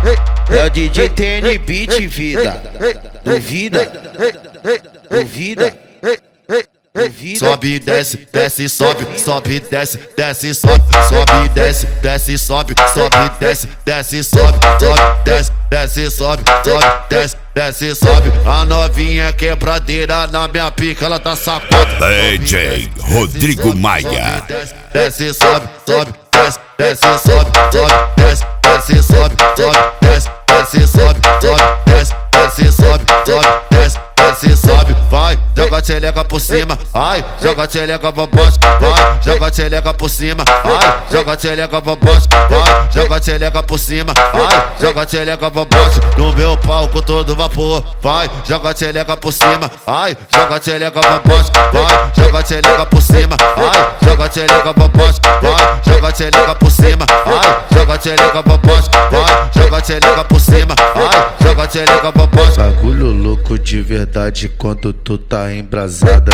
É o DJ TN Beat, vida. Duvida, duvida. Sobe, desce, desce, sobe, sobe, desce, desce, sobe, sobe, desce, desce, sobe, sobe, desce, desce, sobe, sobe, desce, desce, sobe, sobe, desce, desce, sobe. A novinha quebradeira na minha pica, ela tá sacode. DJ Rodrigo Maia. Desce, sobe, sobe, desce, desce, sobe, sobe, desce, desce, sobe, sobe, desce, desce, sobe, sobe, desce, desce, sobe, sobe, desce, desce, sobe. Vai, joga a tchereca por cima, ai, joga a tchereca pra baixo, vai, joga a tchereca por cima, ai, joga a tchereca pra baixo, vai, joga a tchereca por cima, ai, joga a tchereca pra baixo. No meu palco todo vapor, vai, joga a tchereca por cima, ai, joga a tchereca pra baixo, vai, joga a tchereca por cima, ai, joga a tchereca pra baixo, vai, joga a tchereca por cima, ai, joga a tchereca pra baixo, vai, joga a tchereca por cima, ai, joga a tchereca pra baixo. Bagulho louco de verdade quando tu tá embrasada.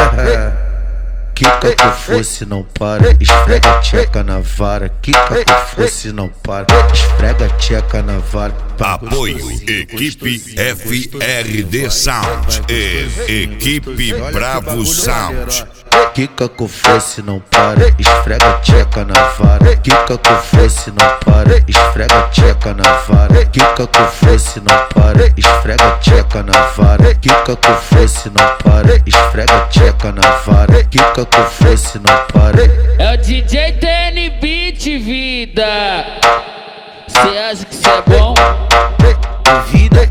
Quica que fosse não para, esfrega a tcheca na vara. Quica que fosse não para, esfrega a tcheca na vara. Apoio Equipe FRD Sound e Equipe Bravo Sound. Quica que fosse não para, esfrega a tcheca na vara. Quica que fosse não para, esfrega a tcheca na vara. Quica que fosse não para, esfrega a tcheca na vara. Quica que fosse não para, esfrega a tcheca na vara. Quica que fosse não para. É o DJ TN Beat, vida. Cê acha que cê é bom? Duvida,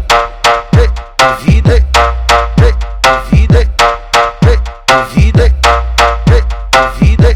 duvida, duvida, duvida, duvida,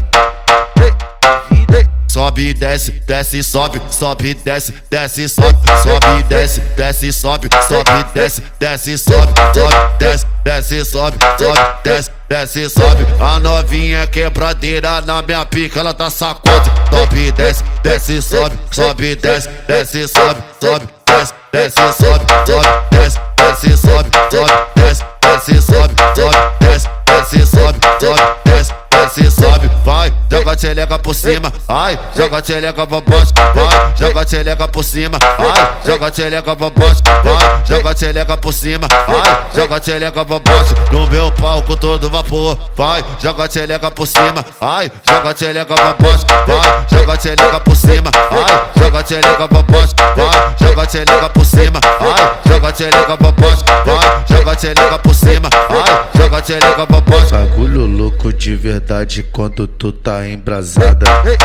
duvida. Sobe, desce, desce, sobe, sobe, desce, desce, sobe, sobe, desce, desce, sobe, sobe, desce, desce, sobe, sobe, desce, desce, sobe, sobe, desce, desce, sobe. A novinha quebradeira na minha pica, ela tá sacode. Sobe, desce, desce, sobe, sobe, desce, desce, sobe, sobe, desce, desce, sobe, sobe, desce, desce, sobe, sobe, desce, desce, sobe, sobe, desce, desce, sobe, sobe, desce, desce, sobe. Vai, joga a tchereca por cima, ai, joga a tchereca pra baixo, vai, joga a tchereca por cima, ai, joga a tchereca pra baixo, vai, joga a tchereca por cima, ai, joga a tchereca pra baixo. No meu palco todo vapor, vai, joga a tchereca por cima, ai, joga a tchereca pra baixo, vai, joga a tchereca por cima, ai, joga a tchereca pra baixo, vai, joga a tchereca por cima, ai, joga a tchereca pra baixo, vai, joga a tchereca por cima, ai, joga a tchereca pra baixo. Bagulho louco de verdade quando tu tá embrasada.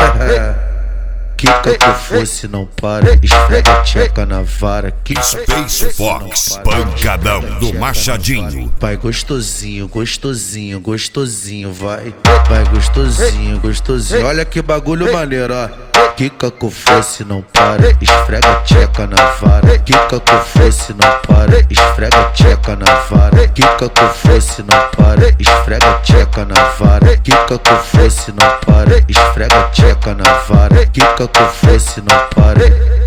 Quica que fosse não para, esfrega a tcheca na vara. Space Fox, pancadão do Machadinho. Vai gostosinho, gostosinho, gostosinho, vai. Vai gostosinho, gostosinho. Olha que bagulho maneiro, ó. Quica que fosse não para, esfrega a tcheca na vara. Quica que fosse não para, esfrega a tcheca na vara. Quica que fosse não para, esfrega a tcheca na vara. Quica que fosse não para, esfrega a tcheca na vara. Quica que fosse não para.